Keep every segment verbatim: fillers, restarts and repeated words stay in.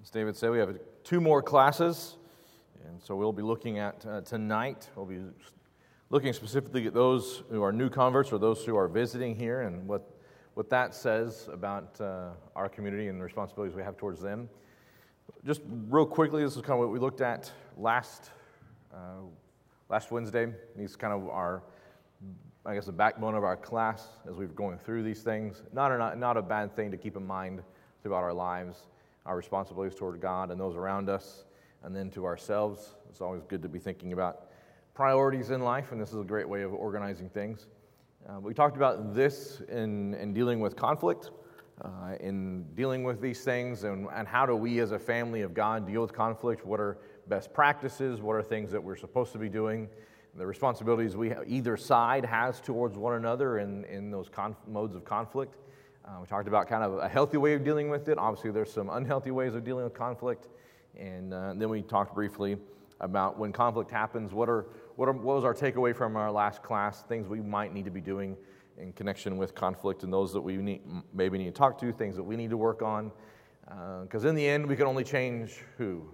As David said, we have two more classes, and so we'll be looking at uh, tonight. We'll be looking specifically at those who are new converts or those who are visiting here and what, what that says about uh, our community and the responsibilities we have towards them. Just real quickly, this is kind of what we looked at last uh, last Wednesday. These kind of our, I guess, the backbone of our class as we're going through these things. Not a, not, not a bad thing to keep in mind throughout our lives, our responsibilities toward God and those around us, and then to ourselves. It's always good to be thinking about priorities in life, and this is a great way of organizing things. Uh, we talked about this in, in dealing with conflict, uh, in dealing with these things, and, and how do we as a family of God deal with conflict? What are best practices? What are things that we're supposed to be doing? The responsibilities we have, either side has towards one another in, in those conf- modes of conflict. Uh, we talked about kind of a healthy way of dealing with it. Obviously, there's some unhealthy ways of dealing with conflict. And uh, then we talked briefly about when conflict happens, what are what are what was our takeaway from our last class, things we might need to be doing in connection with conflict, and those that we need, maybe need to talk to, things that we need to work on. Because uh, in the end, we can only change who?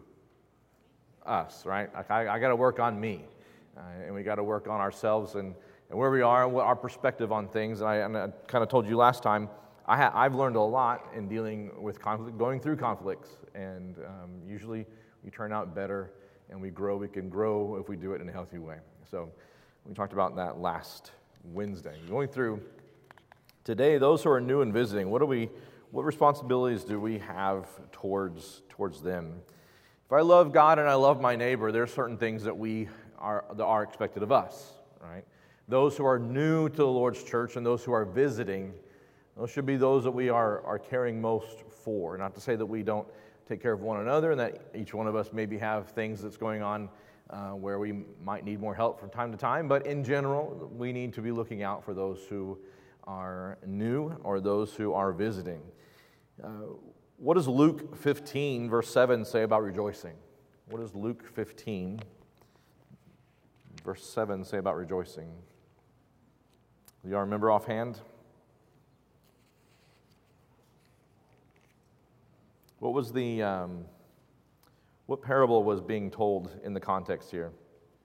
Us, right? Like I, I got to work on me. Uh, and we got to work on ourselves and, and where we are and what our perspective on things. And I, and I kind of told you last time, I ha- I've learned a lot in dealing with conflict, going through conflicts, and um, usually we turn out better and we grow. We can grow if we do it in a healthy way. So we talked about that last Wednesday. Going through today, those who are new and visiting, what do we, what responsibilities do we have towards towards them? If I love God and I love my neighbor, there are certain things that we are that are expected of us, right? Those who are new to the Lord's church and those who are visiting, those should be those that we are, are caring most for. Not to say that we don't take care of one another and that each one of us maybe have things that's going on uh, where we might need more help from time to time, but in general, we need to be looking out for those who are new or those who are visiting. Uh, what does Luke fifteen, verse seven say about rejoicing? What does Luke fifteen, verse seven say about rejoicing? Do y'all remember offhand? What was the, um, what parable was being told in the context here?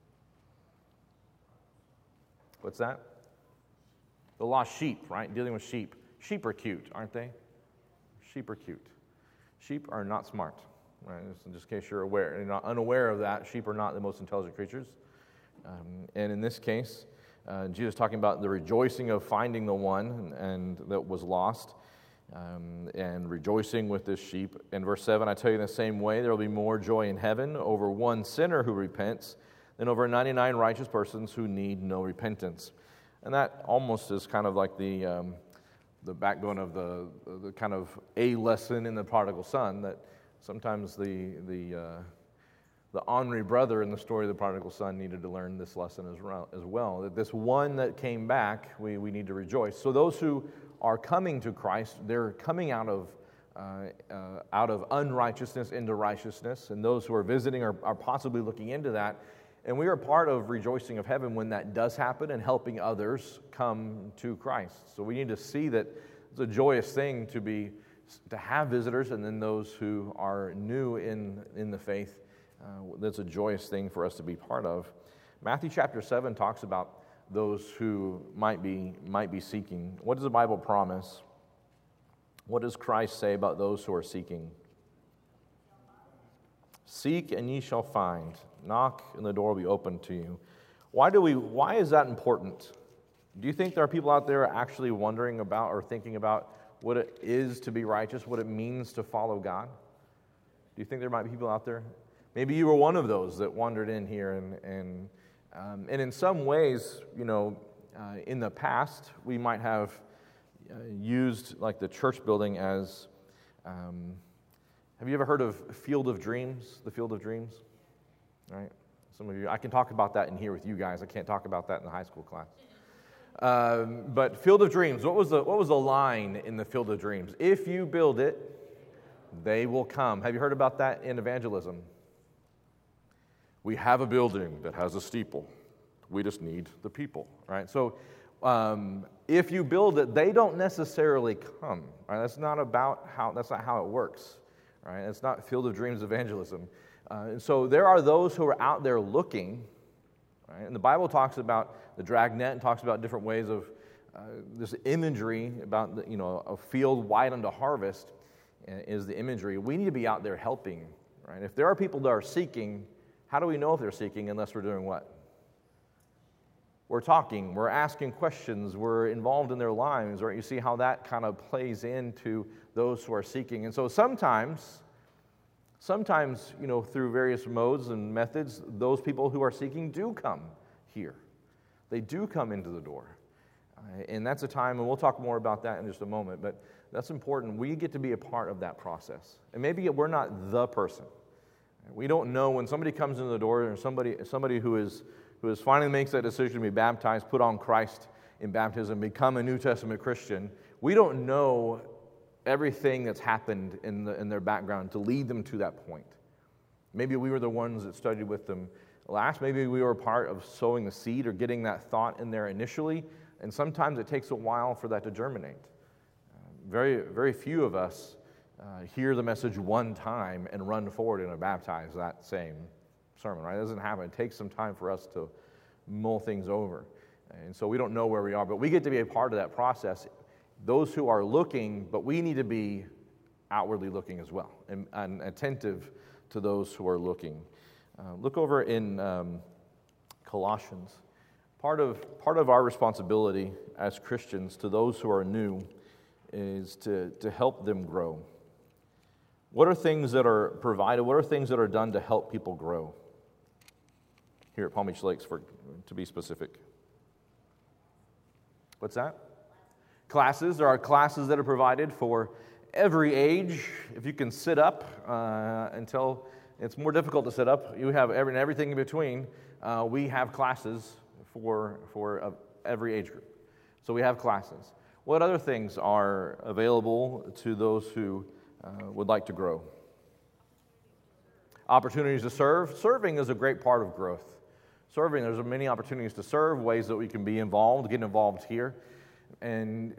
What's that? The lost sheep, right? Dealing with sheep. Sheep are cute, aren't they? Sheep are cute. Sheep are not smart, right? Just in case you're aware, you're not unaware of that, sheep are not the most intelligent creatures. Um, and in this case, uh, Jesus is talking about the rejoicing of finding the one and, and that was lost. Um, and rejoicing with this sheep. In verse seven, I tell you in the same way, there will be more joy in heaven over one sinner who repents than over ninety-nine righteous persons who need no repentance. And that almost is kind of like the um, the backbone of the the kind of a lesson in the prodigal son, that sometimes the the uh, the ornery brother in the story of the prodigal son needed to learn this lesson as well. As well. That this one that came back, we we need to rejoice. So those who are coming to Christ, they're coming out of uh, uh, out of unrighteousness into righteousness, and those who are visiting are, are possibly looking into that. And we are part of rejoicing of heaven when that does happen and helping others come to Christ. So we need to see that it's a joyous thing to be to have visitors, and then those who are new in in the faith. Uh, that's a joyous thing for us to be part of. Matthew chapter seven talks about those who might be might be seeking. What does the Bible promise? What does Christ say about those who are seeking? Seek and ye shall find. Knock and the door will be opened to you. Why do we? Why is that important? Do you think there are people out there actually wondering about or thinking about what it is to be righteous, what it means to follow God? Do you think there might be people out there? Maybe you were one of those that wandered in here and and Um, and in some ways, you know, uh, in the past, we might have uh, used like the church building as, um, have you ever heard of Field of Dreams, the Field of Dreams? Right? Some of you, I can talk about that in here with you guys. I can't talk about that in the high school class. Um, but Field of Dreams, what was the what was the line in the Field of Dreams? If you build it, they will come. Have you heard about that in evangelism? We have a building that has a steeple. We just need the people, right? So um, if you build it, they don't necessarily come. Right? That's not about how. That's not how it works. right? It's not Field of Dreams evangelism. Uh, and so there are those who are out there looking, right? And the Bible talks about the dragnet and talks about different ways of uh, this imagery about, the, you know, a field white unto harvest is the imagery. We need to be out there helping, right? If there are people that are seeking, how do we know if they're seeking unless we're doing what? We're talking, we're asking questions, we're involved in their lives, right? You see how that kind of plays into those who are seeking. And so sometimes, sometimes, you know, through various modes and methods, those people who are seeking do come here. They do come into the door. Uh, and that's a time, and we'll talk more about that in just a moment, but that's important. We get to be a part of that process. And maybe we're not the person. We don't know when somebody comes into the door, or somebody somebody who is who is finally makes that decision to be baptized, put on Christ in baptism, become a New Testament Christian. We don't know everything that's happened in the, in their background to lead them to that point. Maybe we were the ones that studied with them last. Maybe we were part of sowing the seed or getting that thought in there initially. And sometimes it takes a while for that to germinate. Uh, very, very few of us uh, hear the message one time and run forward and are baptized that same sermon, right? It doesn't happen. It takes some time for us to mull things over. And so we don't know where we are, but we get to be a part of that process. Those who are looking, but we need to be outwardly looking as well and, and attentive to those who are looking. Uh, look over in um, Colossians. Part of, part of our responsibility as Christians to those who are new is to, to help them grow. What are things that are provided? What are things that are done to help people grow? Here at Palm Beach Lakes, for to be specific. What's that? Classes. There are classes that are provided for every age. If you can sit up uh, until it's more difficult to sit up, you have every, everything in between. Uh, we have classes for for uh, every age group. So we have classes. What other things are available to those who uh, would like to grow? Opportunities to serve. Serving is a great part of growth. Serving, there's many opportunities to serve, ways that we can be involved, get involved here. And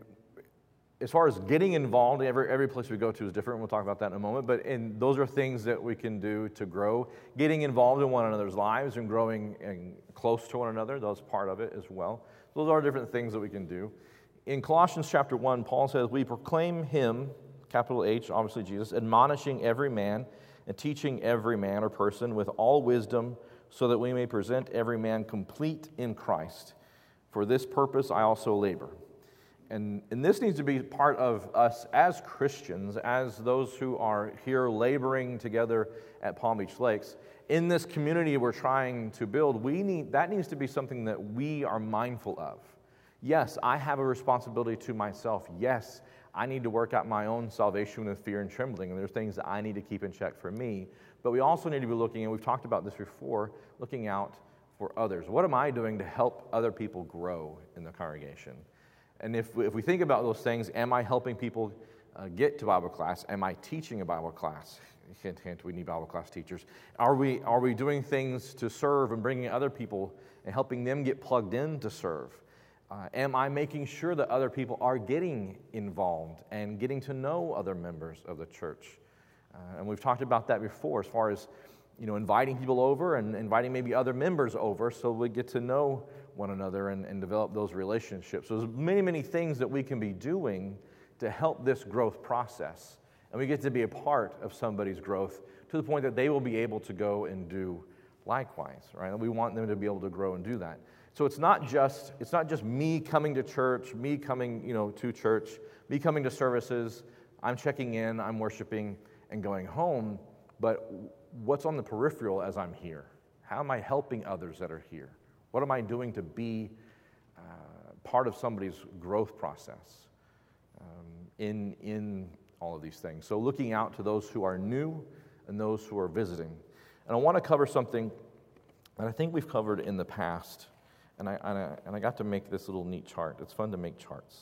as far as getting involved, every, every place we go to is different. We'll talk about that in a moment. But in, those are things that we can do to grow. Getting involved in one another's lives and growing and close to one another, that's part of it as well. Those are different things that we can do. In Colossians chapter one, Paul says, we proclaim him, capital H, obviously Jesus, admonishing every man and teaching every man or person with all wisdom, so that we may present every man complete in Christ. For this purpose I also labor. And, and this needs to be part of us as Christians, as those who are here laboring together at Palm Beach Lakes. In this community we're trying to build, we need that needs to be something that we are mindful of. Yes, I have a responsibility to myself. Yes, I need to work out my own salvation with fear and trembling, and there's things that I need to keep in check for me. But we also need to be looking, and we've talked about this before, looking out for others. What am I doing to help other people grow in the congregation? And if we, if we think about those things, am I helping people uh, get to Bible class? Am I teaching a Bible class? Hint, hint, we need Bible class teachers. Are we, are we doing things to serve and bringing other people and helping them get plugged in to serve? Uh, am I making sure that other people are getting involved and getting to know other members of the church? Uh, and we've talked about that before as far as, you know, inviting people over and inviting maybe other members over so we get to know one another and, and develop those relationships. So there's many, many things that we can be doing to help this growth process. And we get to be a part of somebody's growth to the point that they will be able to go and do likewise, right? And we want them to be able to grow and do that. So it's not just it's not just me coming to church, me coming, you know, to church, me coming to services, I'm checking in, I'm worshiping and going home, but what's on the peripheral as I'm here? How am I helping others that are here? What am I doing to be uh, part of somebody's growth process um, in, in all of these things? So looking out to those who are new and those who are visiting. And I want to cover something that I think we've covered in the past, and I, and I, and I got to make this little neat chart. It's fun to make charts.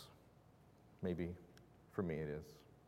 Maybe for me it is.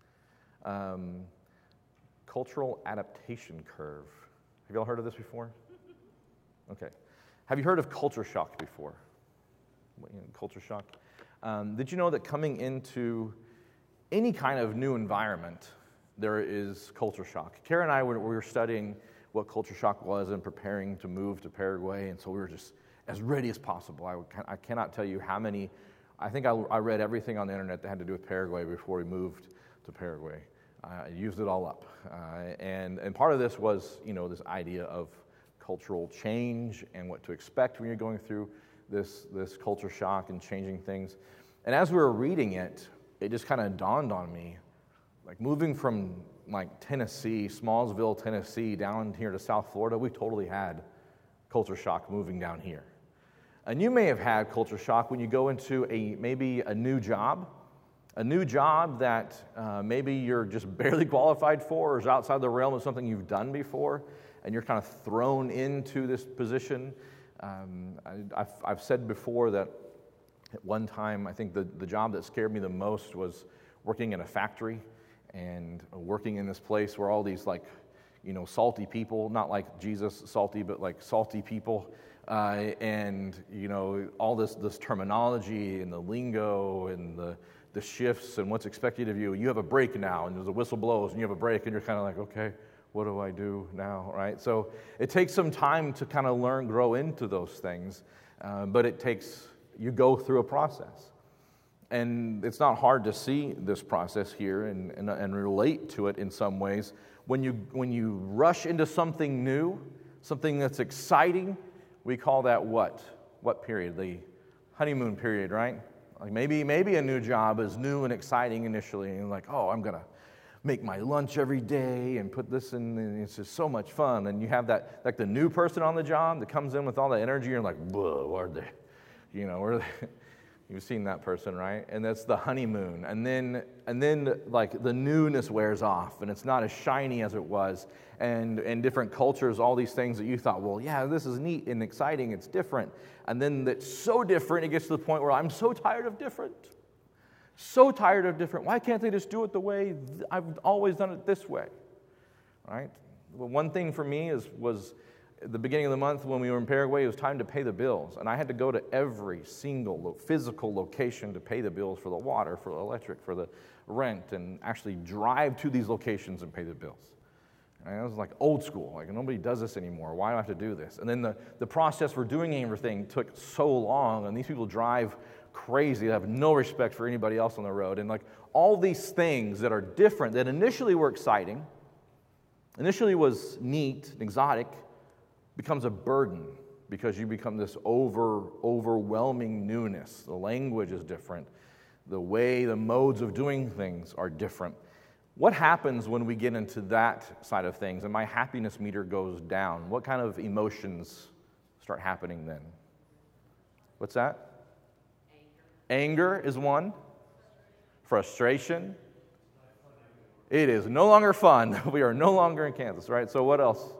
Um, cultural adaptation curve. Have you all heard of this before? Okay. Have you heard of culture shock before? Culture shock. Um, did you know that coming into any kind of new environment, there is culture shock. Kara and I, were, we were studying what culture shock was and preparing to move to Paraguay, and so we were just as ready as possible. I, would, I cannot tell you how many, I think I, I read everything on the internet that had to do with Paraguay before we moved to Paraguay. I used it all up. Uh, and, and part of this was, you know, this idea of cultural change and what to expect when you're going through this, this culture shock and changing things. And as we were reading it, it just kind of dawned on me, like moving from like Tennessee, Smallsville, Tennessee, down here to South Florida, we totally had culture shock moving down here. And you may have had culture shock when you go into a maybe a new job, a new job that uh, maybe you're just barely qualified for or is outside the realm of something you've done before, and you're kind of thrown into this position. Um, I, I've, I've said before that at one time, I think the, the job that scared me the most was working in a factory and working in this place where all these like, you know, salty people, not like Jesus salty, but like salty people, uh, and, you know, all this, this terminology and the lingo and the, the shifts and what's expected of you. You have a break now, and there's a whistle blows, and you have a break, and you're kind of like, okay, what do I do now, right? So it takes some time to kind of learn, grow into those things, uh, but it takes, you go through a process. And it's not hard to see this process here and, and, and relate to it in some ways. When you, when you rush into something new, something that's exciting, we call that what? What period? The honeymoon period, right? Like maybe, maybe a new job is new and exciting initially, and you're like, oh, I'm going to make my lunch every day and put this in, and it's just so much fun. And you have that, like the new person on the job that comes in with all the energy, you're like, whoa, where are they? You know, where are they? You've seen that person, right? And that's the honeymoon. And then, and then like the newness wears off, and it's not as shiny as it was. And in different cultures, all these things that you thought, well, yeah, this is neat and exciting, it's different. And then it's so different, it gets to the point where I'm so tired of different. So tired of different. Why can't they just do it the way I've always done it this way? Right? Well, one thing for me is was at the beginning of the month when we were in Paraguay, it was time to pay the bills. And I had to go to every single physical location to pay the bills for the water, for the electric, for the rent, and actually drive to these locations and pay the bills. And it was like old school. Like, nobody does this anymore. Why do I have to do this? And then the, the process for doing everything took so long, and these people drive crazy. They have no respect for anybody else on the road. And like all these things that are different, that initially were exciting, initially was neat and exotic, becomes a burden because you become this over overwhelming newness. The language is different. The way, the modes of doing things are different. What happens when we get into that side of things and my happiness meter goes down? What kind of emotions start happening then? What's that? Anger, Anger is one. Frustration. It is no longer fun. We are no longer in Kansas, right? So what else?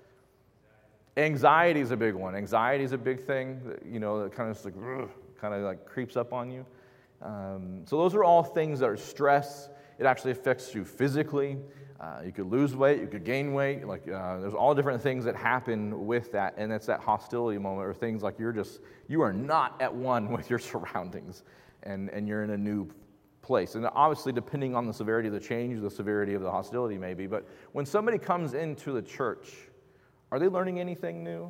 Anxiety is a big one. Anxiety is a big thing, that, you know, that kind of like, kind of like creeps up on you. Um, so those are all things that are stress. It actually affects you physically. Uh, you could lose weight, you could gain weight. Like uh, there's all different things that happen with that, and it's that hostility moment, or things like you're just you are not at one with your surroundings, and and you're in a new place. And obviously, depending on the severity of the change, the severity of the hostility maybe. But when somebody comes into the church, are they learning anything new?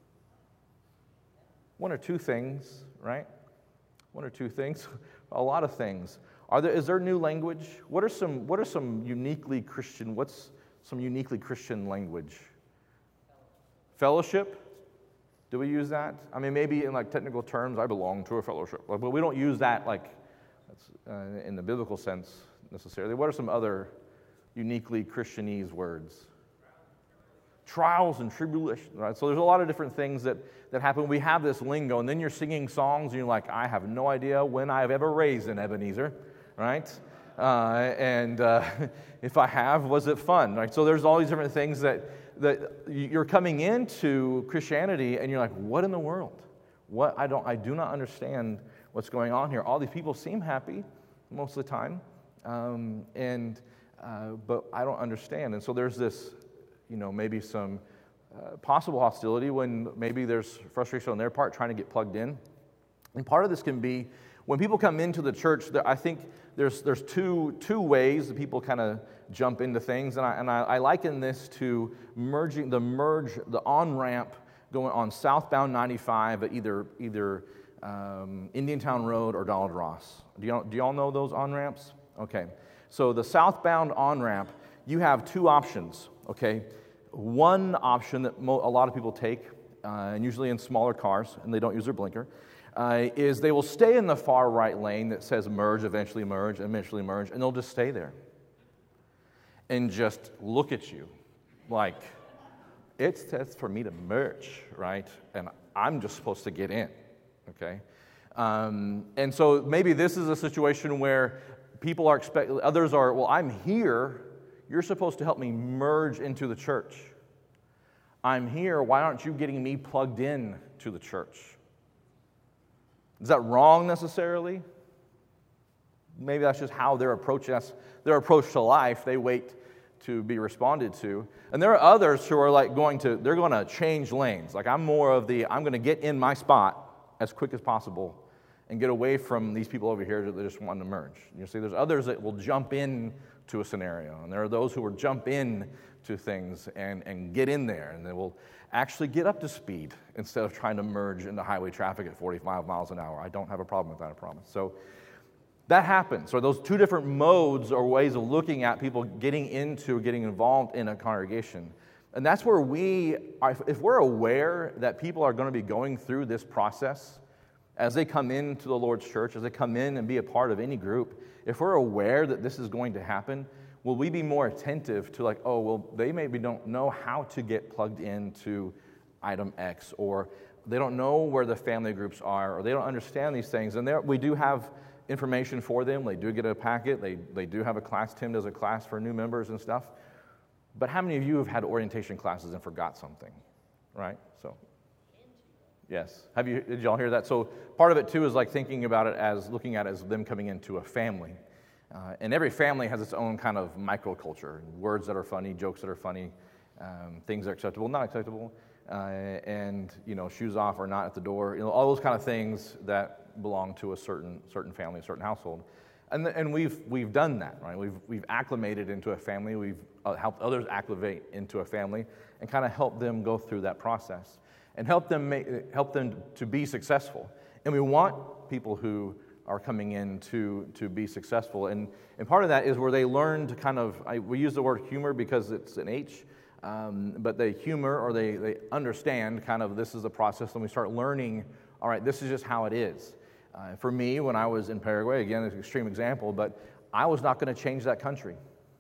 One or two things, right? One or two things. A lot of things. Are there? Is there new language? What are some? What are some uniquely Christian? What's some uniquely Christian language? Fellowship. Do we use that? I mean, maybe in like technical terms, I belong to a fellowship, but we don't use that like uh, in the biblical sense necessarily. What are some other uniquely Christianese words? Trials and tribulations, right? So there's a lot of different things that, that happen. We have this lingo, and then you're singing songs, and you're like, I have no idea when I've ever raised in Ebenezer, right? Uh, and uh, if I have, was it fun, right? So there's all these different things that, that you're coming into Christianity, and you're like, what in the world? What I don't, I do not understand what's going on here. All these people seem happy most of the time, um, and uh, but I don't understand. And so there's this, you know, maybe some uh, possible hostility when maybe there's frustration on their part trying to get plugged in. And part of this can be When people come into the church, there, I think there's there's two two ways that people kind of jump into things, and I and I, I liken this to merging the merge the on ramp going on southbound ninety-five at either either um, Indiantown Road or Donald Ross. Do y'all do y'all know those on ramps? Okay, so the southbound on ramp, you have two options. Okay, one option that mo- a lot of people take, uh, and usually in smaller cars, and they don't use their blinker. Uh, is they will stay in the far right lane that says merge, eventually merge, eventually merge, and they'll just stay there and just look at you like, it says for me to merge, right? And I'm just supposed to get in, okay? Um, and so maybe this is a situation where people are expecting, others are, well, I'm here, you're supposed to help me merge into the church. I'm here, why aren't you getting me plugged in to the church? Is that wrong necessarily? Maybe that's just how they're approaching us, their approach to life. They wait to be responded to. And there are others who are like going to, they're going to change lanes. Like I'm more of the, I'm going to get in my spot as quick as possible and get away from these people over here that just want to merge. You see, there's others that will jump in to a scenario. And there are those who will jump in to things and, and get in there. And they will actually get up to speed instead of trying to merge into highway traffic at forty-five miles an hour. I don't have a problem with that, I promise. So that happens. So those two different modes or ways of looking at people getting into, getting involved in a congregation. And that's where we, are, if we're aware that people are going to be going through this process as they come into the Lord's church, as they come in and be a part of any group, if we're aware that this is going to happen, will we be more attentive to like, oh, well, they maybe don't know how to get plugged into item X, or they don't know where the family groups are, or they don't understand these things. And there, we do have information for them. They do get a packet. They, they do have a class. Tim does a class for new members and stuff. But how many of you have had orientation classes and forgot something, right? So, yes. Have you? Did y'all hear that? So part of it, too, is like thinking about it as, looking at it as them coming into a family. Uh, and every family has its own kind of microculture, words that are funny, jokes that are funny, um, things that are acceptable, not acceptable, uh, and, you know, shoes off or not at the door, you know, all those kind of things that belong to a certain certain family, a certain household. And and we've we've done that, right? We've we've acclimated into a family, we've uh, helped others acclimate into a family, and kind of helped them go through that process, and help them make, help them to be successful. And we want people who are coming in to, to be successful. And, and part of that is where they learn to kind of, I, we use the word humor because it's an H, um, but they humor or they, they understand kind of this is the process, and we start learning, all right, this is just how it is. Uh, for me, when I was in Paraguay, again, it's an extreme example, but I was not going to change that country.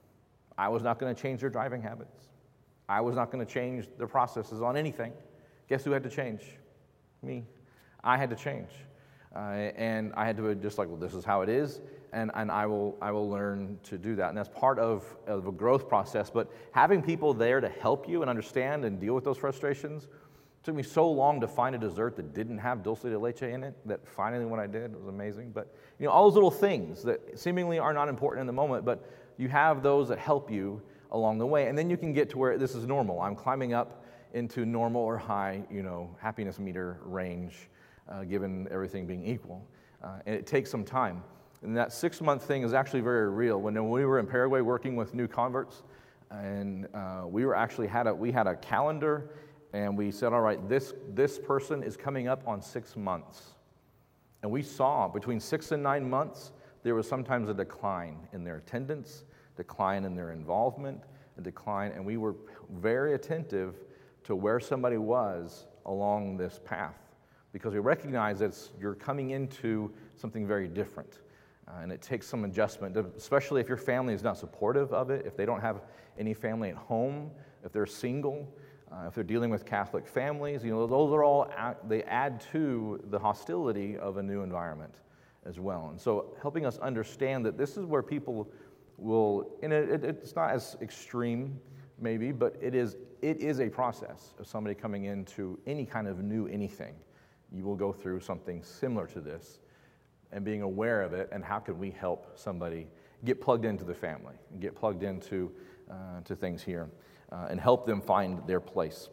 I was not going to change their driving habits. I was not going to change their processes on anything. Guess who had to change? Me. I had to change. Uh, and I had to just like, well, this is how it is, and, and I will I will learn to do that. And that's part of, of a growth process. But having people there to help you and understand and deal with those frustrations, it took me so long to find a dessert that didn't have dulce de leche in it, that finally when I did, it was amazing. But, you know, all those little things that seemingly are not important in the moment, but you have those that help you along the way. And then you can get to where this is normal. I'm climbing up into normal or high, you know, happiness meter range, Uh, given everything being equal. Uh, and it takes some time. And that six-month thing is actually very real. When, when we were in Paraguay working with new converts, and uh, we were actually had a we had a calendar, and we said, all right, this this person is coming up on six months. And we saw between six and nine months, there was sometimes a decline in their attendance, decline in their involvement, a decline, and we were very attentive to where somebody was along this path, because we recognize that you're coming into something very different. Uh, and it takes some adjustment, especially if your family is not supportive of it, if they don't have any family at home, if they're single, uh, if they're dealing with Catholic families. You know, those are all, they add to the hostility of a new environment as well. And so helping us understand that this is where people will, and it, it's not as extreme maybe, but it is it is a process of somebody coming into any kind of new anything. You will go through something similar to this, and being aware of it, and how can we help somebody get plugged into the family, and get plugged into uh, to things here, uh, and help them find their place.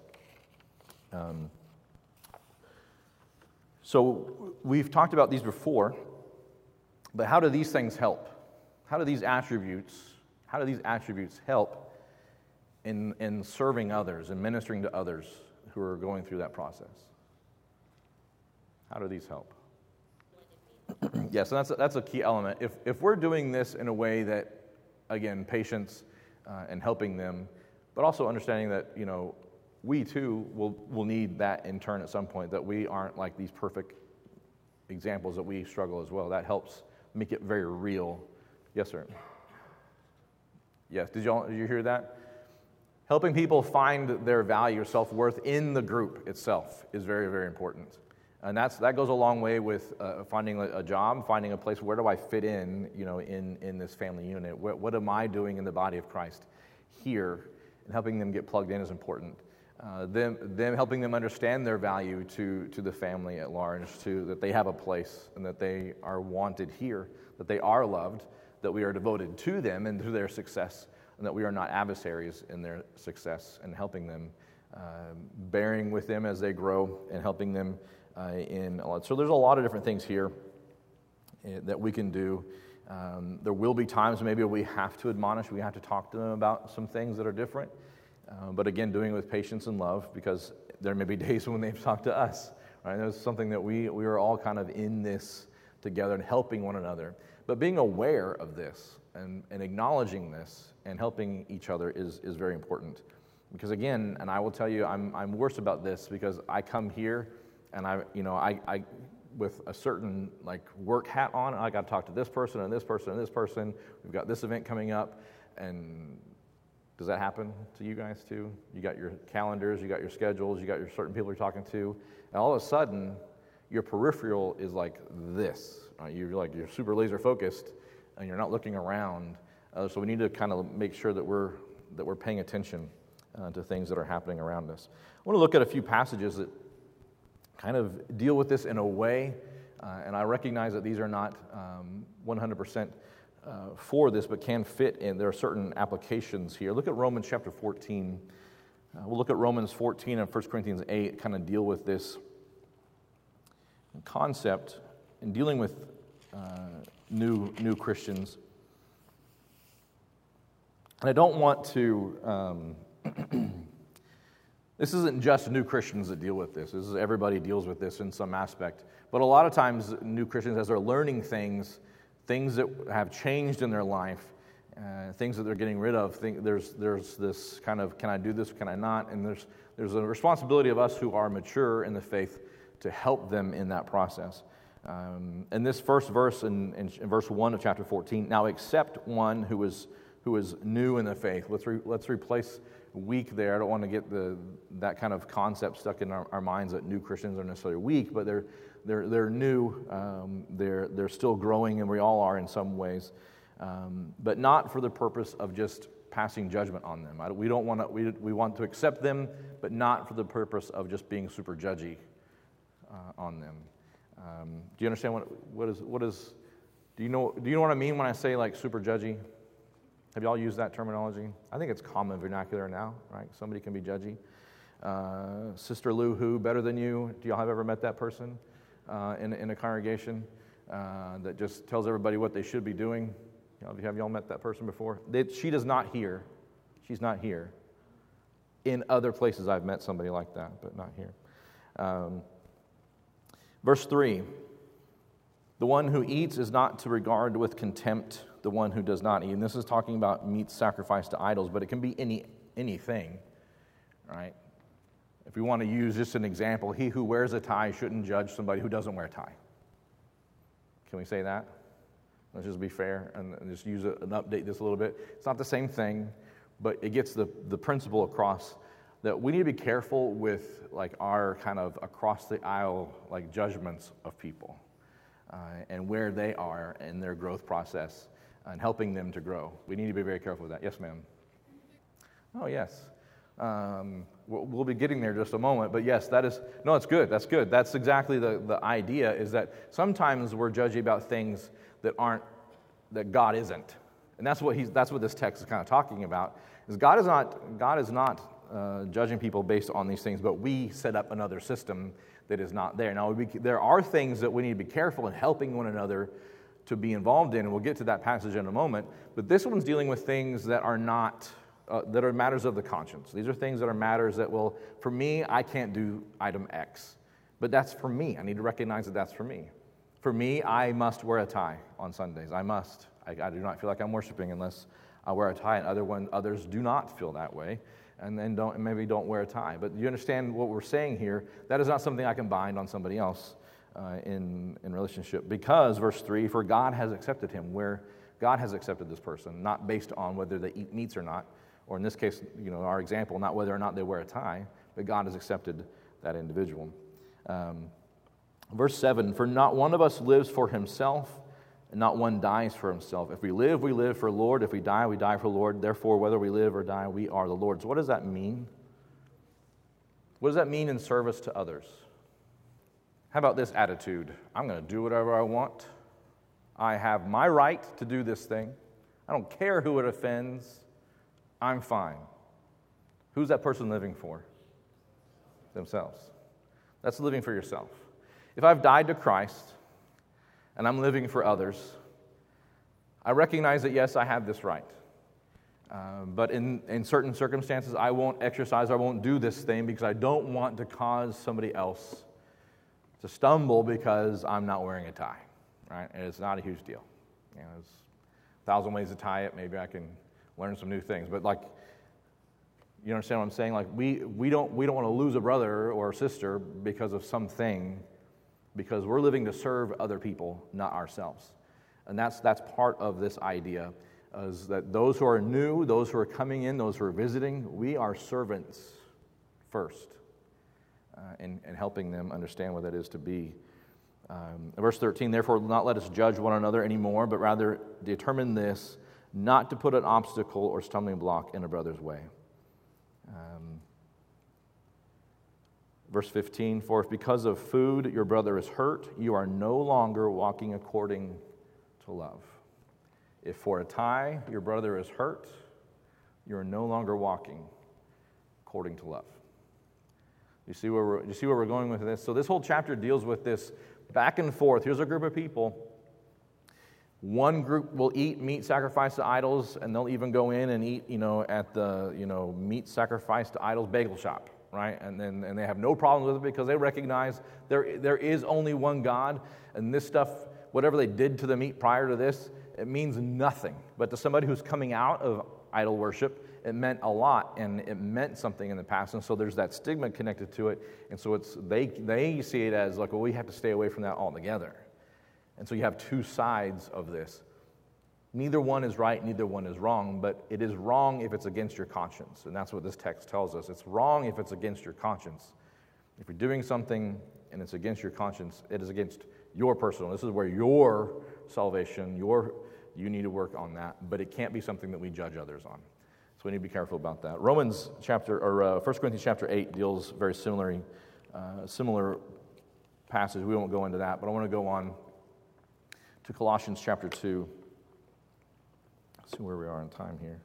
Um, so we've talked about these before, But how do these things help? How do these attributes, how do these attributes help in, in serving others and ministering to others who are going through that process? How do these help? Yes, and that's a, that's a key element. If if we're doing this in a way that, again, patience uh, and helping them, but also understanding that, you know, we too will will need that in turn at some point, that we aren't like these perfect examples, that we struggle as well. That helps make it very real. Yes, sir. Yes, did y'all did you hear that? Helping people find their value or self-worth in the group itself is very, very important. And that's that goes a long way with uh, finding a, a job, finding a place. Where do I fit in, you know, in, in this family unit? What, what am I doing in the body of Christ here? And helping them get plugged in is important. Uh, them them helping them understand their value to to the family at large, to that they have a place and that they are wanted here, that they are loved, that we are devoted to them and to their success, and that we are not adversaries in their success, and helping them, uh, bearing with them as they grow, and helping them uh, in a lot. So there's a lot of different things here uh, that we can do. Um, there will be times maybe we have to admonish, we have to talk to them about some things that are different. Uh, but again, doing it with patience and love, because there may be days when they've talked to us. Right? There's something that we we are all kind of in this together and helping one another. But being aware of this and, and acknowledging this and helping each other is, is very important. Because again, and I will tell you, I'm I'm worse about this because I come here and I you know I, I with a certain like work hat on, I got to talk to this person and this person and this person. We've got this event coming up, and does that happen to you guys too? You got your calendars, you got your schedules, you got your certain people you're talking to, and all of a sudden, your peripheral is like this. Right? You're like you're super laser focused, and you're not looking around. Uh, so we need to kind of make sure that we're that we're paying attention uh, to things that are happening around us. I want to look at a few passages that kind of deal with this in a way, uh, and I recognize that these are not um, one hundred percent. Uh, for this, but can fit in. There are certain applications here. Look at Romans chapter fourteen. Uh, we'll look at Romans fourteen and First Corinthians eight, kind of deal with this concept in dealing with uh, new new Christians. And I don't want to, um, this isn't just new Christians that deal with this. This is everybody deals with this in some aspect. But a lot of times, new Christians, as they're learning things, things that have changed in their life, uh, things that they're getting rid of. Think, there's there's this kind of, can I do this, can I not? And there's there's a responsibility of us who are mature in the faith to help them in that process. Um, in this first verse, in, in, in verse one of chapter fourteen, now accept one who is who is new in the faith. Let's re, let's replace weak there. I don't want to get the that kind of concept stuck in our, our minds that new Christians are necessarily weak, but they're They're they're new, um, they're they're still growing, and we all are in some ways, um, but not for the purpose of just passing judgment on them. I, we don't want to. We we want to accept them, but not for the purpose of just being super judgy uh, on them. Um, do you understand what what is what is? Do you know Do you know what I mean when I say like super judgy? Have y'all used that terminology? I think it's common vernacular now, right? Somebody can be judgy. Uh, Sister Lou, who better than you? Do y'all have ever met that person? Uh, in, in a congregation uh, that just tells everybody what they should be doing. You know, have y'all met that person before? They, she does not hear. She's not here. In other places I've met somebody like that, but not here. Um, verse three, the one who eats is not to regard with contempt the one who does not eat. And this is talking about meat sacrificed to idols, but it can be any anything, right? If we want to use just an example, he who wears a tie shouldn't judge somebody who doesn't wear a tie. Can we say that? Let's just be fair and just use it and update this a little bit. It's not the same thing, but it gets the, the principle across that we need to be careful with like our kind of across the aisle like judgments of people uh, and where they are in their growth process and helping them to grow. We need to be very careful with that. Yes, ma'am. Oh, yes. Um, we'll, we'll be getting there in just a moment, but yes, that is, no, it's good, that's good. That's exactly the, the idea, is that sometimes we're judgy about things that aren't, that God isn't. And that's what he's, that's what this text is kind of talking about, is God is not, God is not uh, judging people based on these things, but we set up another system that is not there. Now, we, there are things that we need to be careful in helping one another to be involved in, and we'll get to that passage in a moment. But this one's dealing with things that are not, uh, that are matters of the conscience. These are things that are matters that will, for me, I can't do item X. But that's for me. I need to recognize that that's for me. For me, I must wear a tie on Sundays. I must. I, I do not feel like I'm worshiping unless I wear a tie, and other one, others do not feel that way, and then don't and maybe don't wear a tie. But you understand what we're saying here? That is not something I can bind on somebody else uh, in, in relationship. Because, verse three, for God has accepted him, where God has accepted this person, not based on whether they eat meats or not, or in this case, you know, our example, not whether or not they wear a tie, but God has accepted that individual. Um, verse seven, for not one of us lives for himself, and not one dies for himself. If we live, we live for the Lord. If we die, we die for the Lord. Therefore, whether we live or die, we are the Lord's. What does that mean? What does that mean in service to others? How about this attitude? I'm going to do whatever I want. I have my right to do this thing. I don't care who it offends. I'm fine. Who's that person living for? Themselves. That's living for yourself. If I've died to Christ, and I'm living for others, I recognize that, yes, I have this right. Uh, but in, in certain circumstances, I won't exercise, I won't do this thing because I don't want to cause somebody else to stumble because I'm not wearing a tie, right? And it's not a huge deal. You know, there's a thousand ways to tie it. Maybe I can learn some new things. But like, you understand what I'm saying? Like, we, we don't we don't want to lose a brother or a sister because of something, because we're living to serve other people, not ourselves. And that's that's part of this idea, is that those who are new, those who are coming in, those who are visiting, we are servants first, uh, and, and helping them understand what that is to be. Um, verse thirteen, therefore not let us judge one another anymore, but rather determine this, not to put an obstacle or stumbling block in a brother's way. Um, Verse fifteen, for if because of food your brother is hurt, you are no longer walking according to love. If for a tie your brother is hurt, you are no longer walking according to love. You see where we're, you see where we're going with this? So this whole chapter deals with this back and forth. Here's a group of people. One group will eat meat sacrificed to idols, and they'll even go in and eat, you know, at the, you know, meat sacrificed to idols bagel shop. Right, and then and they have no problem with it because they recognize there there is only one God, and this stuff, whatever they did to the meat prior to this, it means nothing. But to somebody who's coming out of idol worship, it meant a lot, and it meant something in the past, and so there's that stigma connected to it, and so it's they they see it as like, well, we have to stay away from that altogether, and so you have two sides of this. Neither one is right, neither one is wrong, but it is wrong if it's against your conscience, and that's what this text tells us. It's wrong if it's against your conscience. If you're doing something and it's against your conscience, it is against your personal. This is where your salvation, your you need to work on that, but it can't be something that we judge others on. So we need to be careful about that. Romans chapter, or uh, First Corinthians chapter eight deals very similarly, uh, similar passage. We won't go into that, but I want to go on to Colossians chapter two. See where we are in time here.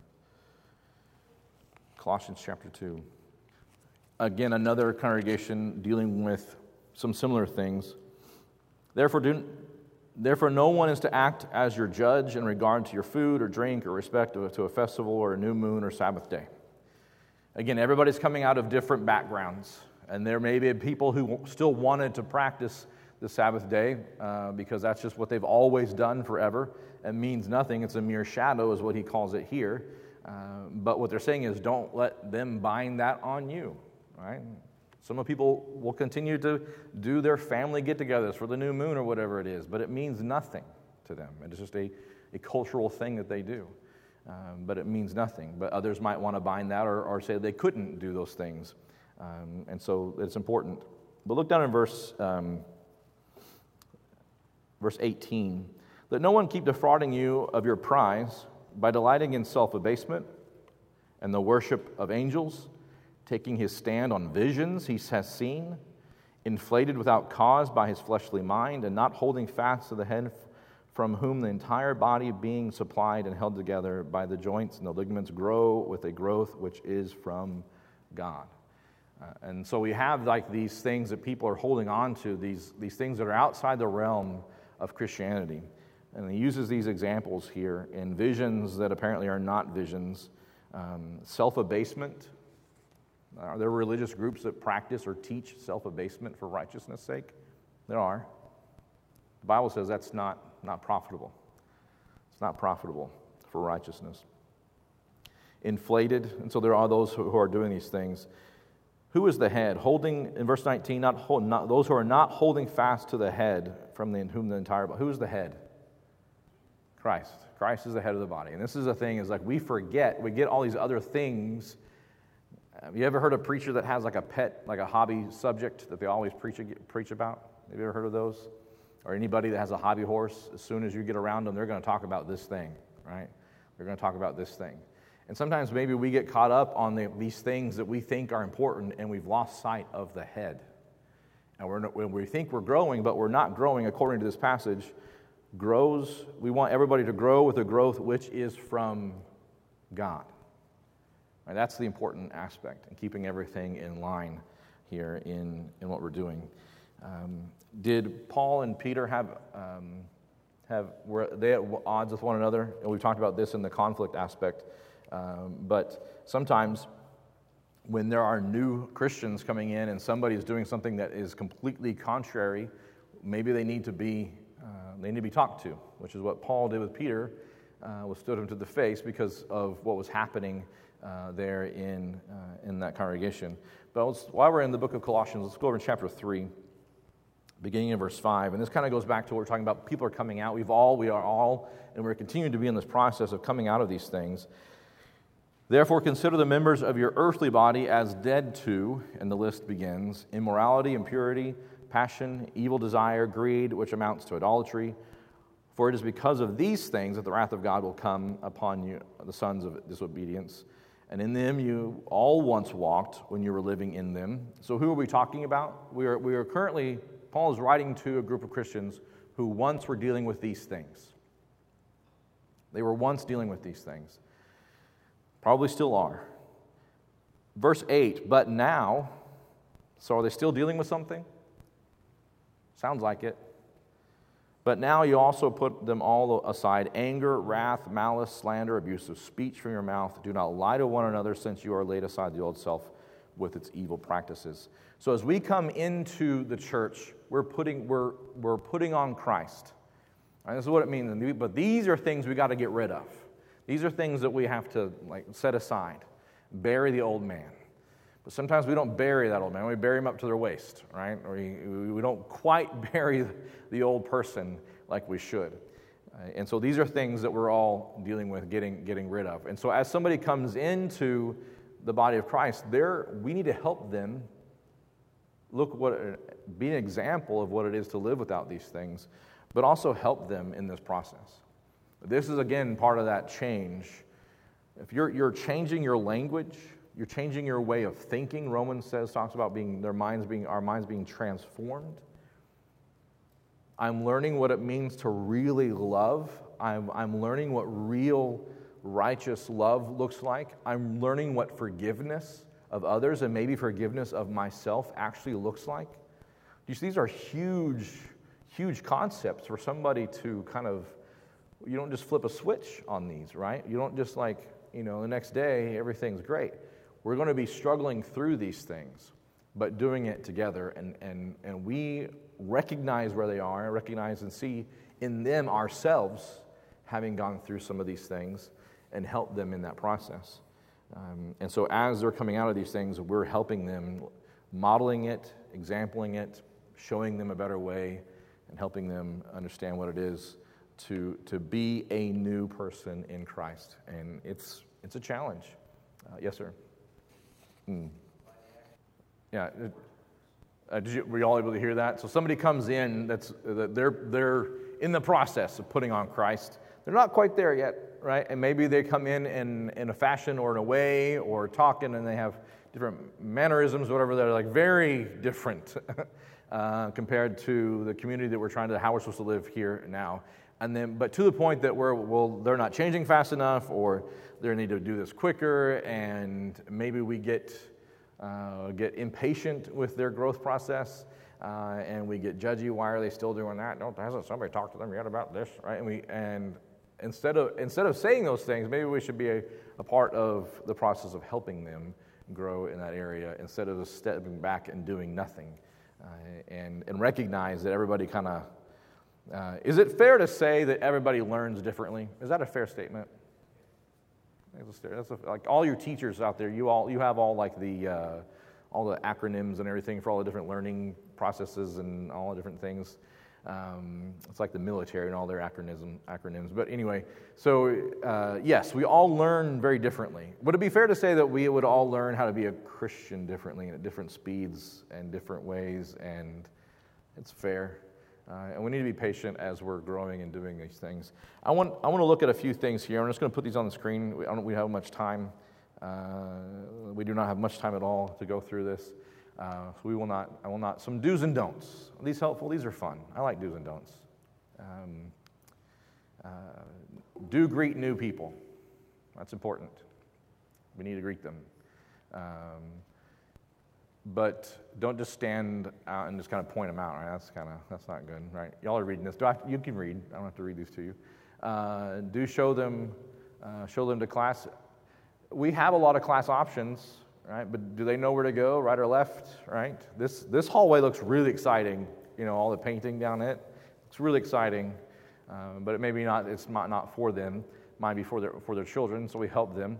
Colossians chapter two. Again, another congregation dealing with some similar things. Therefore, do, therefore, no one is to act as your judge in regard to your food or drink or respect to a festival or a new moon or Sabbath day. Again, everybody's coming out of different backgrounds, and there may be people who still wanted to practice the Sabbath day uh, because that's just what they've always done forever. It means nothing. It's a mere shadow is what he calls it here. Uh, but what they're saying is don't let them bind that on you. Right? Some of people will continue to do their family get-togethers for the new moon or whatever it is, but it means nothing to them. It is just a, a cultural thing that they do. Um, but it means nothing. But others might want to bind that or, or say they couldn't do those things. Um, and so it's important. But look down in verse... Um, Verse eighteen, let no one keep defrauding you of your prize by delighting in self-abasement and the worship of angels, taking his stand on visions he has seen, inflated without cause by his fleshly mind, and not holding fast to the head from whom the entire body being supplied and held together by the joints and the ligaments grow with a growth which is from God. Uh, and so we have like these things that people are holding on to, these, these things that are outside the realm of Christianity. And he uses these examples here in visions that apparently are not visions. Um, self-abasement. Are there religious groups that practice or teach self-abasement for righteousness' sake? There are. The Bible says that's not, not profitable. It's not profitable for righteousness. Inflated, and so there are those who, who are doing these things. Who is the head? Holding, in verse nineteen, not, hold, not those who are not holding fast to the head from the, whom the entire body. Who is the head? Christ. Christ is the head of the body. And this is the thing, is like we forget, we get all these other things. Have you ever heard a preacher that has like a pet, like a hobby subject that they always preach preach about? Have you ever heard of those? Or anybody that has a hobby horse, as soon as you get around them, they're going to talk about this thing, right? They're going to talk about this thing. And sometimes maybe we get caught up on the, these things that we think are important, and we've lost sight of the head. And we're not, when we think we're growing, but we're not growing according to this passage. Grows. We want everybody to grow with a growth which is from God. And that's the important aspect in keeping everything in line here in, in what we're doing. Um, did Paul and Peter have um, have were they at odds with one another? And we've talked about this in the conflict aspect. Um, but sometimes when there are new Christians coming in and somebody is doing something that is completely contrary, maybe they need to be uh, they need to be talked to, which is what Paul did with Peter, uh, was stood him to the face because of what was happening uh, there in uh, in that congregation. But let's, while we're in the book of Colossians, let's go over to chapter three, beginning in verse five, and this kind of goes back to what we're talking about. People are coming out. We've all, we are all, and we're continuing to be in this process of coming out of these things. Therefore, consider the members of your earthly body as dead to, and the list begins, immorality, impurity, passion, evil desire, greed, which amounts to idolatry. For it is because of these things that the wrath of God will come upon you, the sons of disobedience. And in them you all once walked when you were living in them. So who are we talking about? We are, we are currently, Paul is writing to a group of Christians who once were dealing with these things. They were once dealing with these things. Probably still are. Verse eight, but now, so are they still dealing with something? Sounds like it. But now you also put them all aside, anger, wrath, malice, slander, abusive speech from your mouth. Do not lie to one another, since you are laid aside the old self with its evil practices. So as we come into the church, we're putting, we're, we're putting on Christ. And this is what it means. But these are things we got to get rid of. These are things that we have to like set aside, bury the old man. But sometimes we don't bury that old man. We bury him up to their waist, right? Or we, we don't quite bury the old person like we should. Uh, and so these are things that we're all dealing with, getting getting rid of. And so as somebody comes into the body of Christ, there we need to help them look what be an example of what it is to live without these things, but also help them in this process. This is, again, part of that change. If you're you're changing your language, you're changing your way of thinking. Romans says, talks about being their minds being our minds being transformed. I'm learning what it means to really love. I'm I'm learning what real righteous love looks like. I'm learning what forgiveness of others and maybe forgiveness of myself actually looks like. You see, these are huge, huge concepts for somebody to kind of. You don't just flip a switch on these, right? You don't just like, you know, the next day, everything's great. We're going to be struggling through these things, but doing it together. And, and, and we recognize where they are, and recognize and see in them ourselves having gone through some of these things and help them in that process. Um, and so as they're coming out of these things, we're helping them, modeling it, exempling it, showing them a better way, and helping them understand what it is to to be a new person in Christ. And it's it's a challenge. Uh, yes, sir. Hmm. Yeah. Uh, did you, were you all able to hear that? So somebody comes in that's uh, they're they're in the process of putting on Christ. They're not quite there yet, right? And maybe they come in in, in a fashion or in a way or talking, and they have different mannerisms, whatever. They're like very different uh, compared to the community that we're trying to how we're supposed to live here now. And then, but to the point that we're, well, they're not changing fast enough, or they need to do this quicker, and maybe we get uh, get impatient with their growth process. uh, and we get judgy. Why are they still doing that? Don't hasn't somebody talked to them yet about this, right? And we and instead of instead of saying those things, maybe we should be a, a part of the process of helping them grow in that area instead of just stepping back and doing nothing, uh, and and recognize that everybody kind of. Uh, is it fair to say that everybody learns differently? Is that a fair statement? That's a, like all your teachers out there, you all you have all like the uh, all the acronyms and everything for all the different learning processes and all the different things. Um, it's like the military and all their acronym acronyms. But anyway, so uh, yes, we all learn very differently. Would it be fair to say that we would all learn how to be a Christian differently and at different speeds and different ways? And it's fair. Uh, and we need to be patient as we're growing and doing these things. I want I want to look at a few things here. I'm just going to put these on the screen. We don't we have much time. Uh, we do not have much time at all to go through this. Uh, so we will not. I will not. Some do's and don'ts. Are these helpful? These are fun. I like do's and don'ts. Um, uh, do greet new people. That's important. We need to greet them. Um, But don't just stand out and just kind of point them out, right? That's kind of, that's not good, right? Y'all are reading this. Do I, you can read. I don't have to read these to you. Uh, do show them, uh, show them to class. We have a lot of class options, right? But do they know where to go, right or left, right? This this hallway looks really exciting. You know, all the painting down it. It's really exciting, um, but it may be not. It's not not for them. It might be for their for their children. So we help them.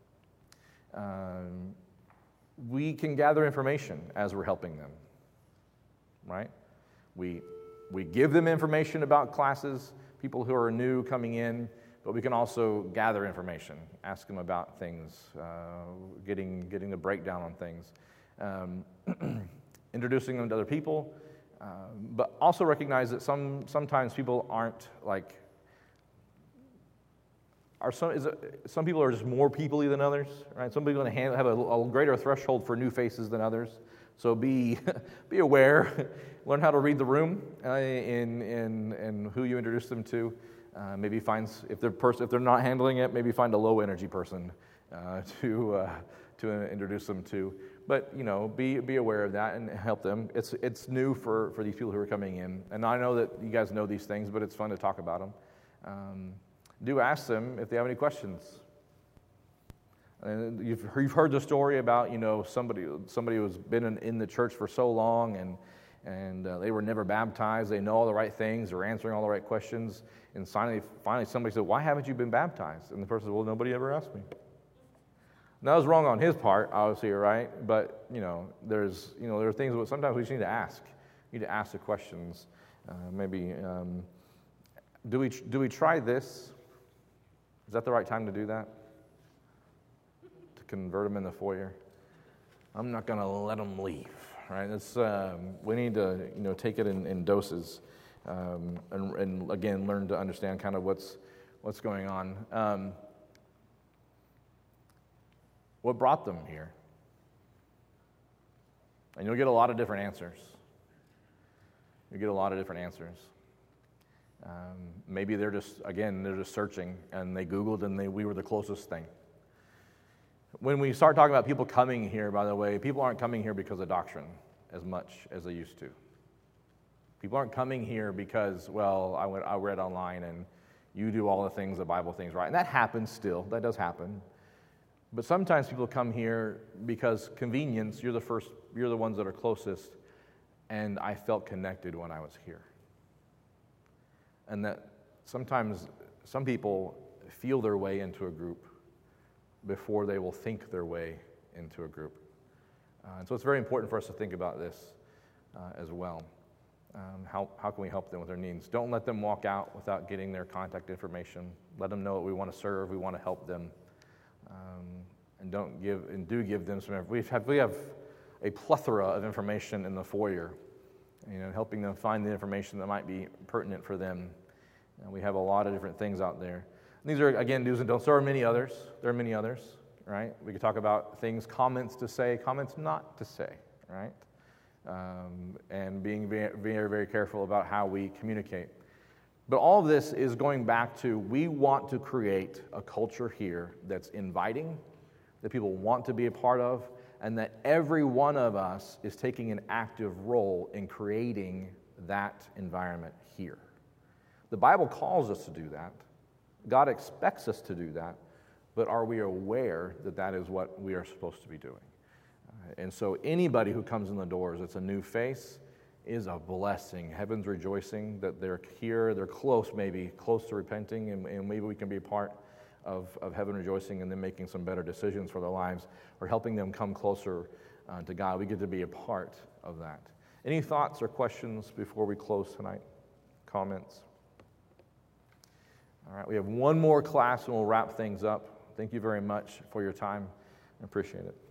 Um, We can gather information as we're helping them, right? We we give them information about classes, people who are new coming in, but we can also gather information, ask them about things, uh, getting getting a breakdown on things, um, introducing them to other people, uh, but also recognize that some sometimes people aren't like. Are some, is it, some people are just more people-y than others, right? Some people have a, a greater threshold for new faces than others. So be be aware. Learn how to read the room uh, in, in, in who you introduce them to. Uh, maybe find, if they're, pers- if they're not handling it, maybe find a low-energy person uh, to uh, to introduce them to. But, you know, be be aware of that and help them. It's, it's new for, for these people who are coming in. And I know that you guys know these things, but it's fun to talk about them. Um, Do ask them if they have any questions. And you've you've heard the story about you know somebody somebody who's been in, in the church for so long and and uh, they were never baptized. They know all the right things. They're answering all the right questions. And finally, finally somebody said, "Why haven't you been baptized?" And the person said, "Well, nobody ever asked me." And that was wrong on his part, obviously, right? But you know, there's you know there are things that sometimes we just need to ask. We need to ask the questions. Uh, maybe um, do we do we try this? Is that the right time to do that? To convert them in the foyer? I'm not going to let them leave, right? It's, um, we need to, you know, take it in, in doses, um, and, and again, learn to understand kind of what's what's going on. Um, what brought them here? And you'll get a lot of different answers. You get a lot of different answers. Um, maybe they're just, again, they're just searching, and they Googled, and they, we were the closest thing. When we start talking about people coming here, by the way, people aren't coming here because of doctrine as much as they used to. People aren't coming here because, well, I went, I read online, and you do all the things, the Bible things right. And that happens still. That does happen. But sometimes people come here because convenience, you're the first, you're the ones that are closest, and I felt connected when I was here. And that sometimes some people feel their way into a group before they will think their way into a group. Uh, and so it's very important for us to think about this uh, as well. Um, how, how can we help them with their needs? Don't let them walk out without getting their contact information. Let them know that we want to serve, we want to help them. Um, and don't give, and do give them some, we have, we have a plethora of information in the foyer, you know, helping them find the information that might be pertinent for them. And we have a lot of different things out there. And these are, again, do's and don'ts. There are many others. There are many others, right? We could talk about things, comments to say, comments not to say, right? Um, and being very, very, very careful about how we communicate. But all of this is going back to, we want to create a culture here that's inviting, that people want to be a part of, and that every one of us is taking an active role in creating that environment here. The Bible calls us to do that. God expects us to do that, but are we aware that that is what we are supposed to be doing? Uh, and so anybody who comes in the doors that's a new face is a blessing. Heaven's rejoicing that they're here, they're close maybe, close to repenting, and, and maybe we can be a part of, of heaven rejoicing and then making some better decisions for their lives or helping them come closer uh, to God. We get to be a part of that. Any thoughts or questions before we close tonight? Comments? All right, we have one more class and we'll wrap things up. Thank you very much for your time. I appreciate it.